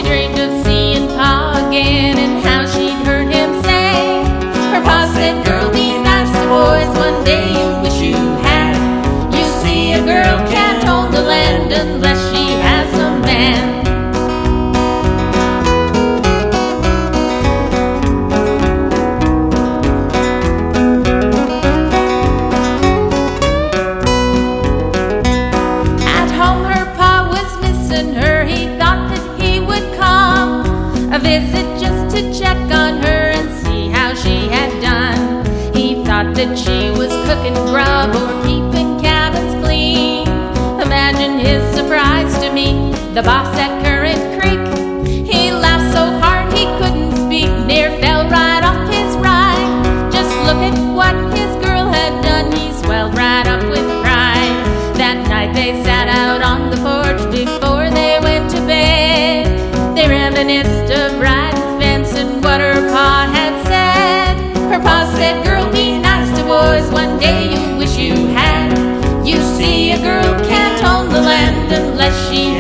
dreamed of seeing Pa again and how she'd heard him say. Her Pa said, girl, be nice to boys, one day you wish you had. You see, a girl can't own the land unless she has a man. Visit just to check on her and see how she had done. He thought that she was cooking grub or keeping cabins clean. Imagine his surprise to meet the boss at Currant Creek. He laughed so hard he couldn't speak, near fell right off his ride. Just look at what his girl had done, he swelled right up with pride. That night they sat out on the porch before they went to bed. They reminisced of riding fence and what her Pa had said. Her Pa said, girl, be nice to boys, one day you wish you had. You see, a girl can't own the land unless she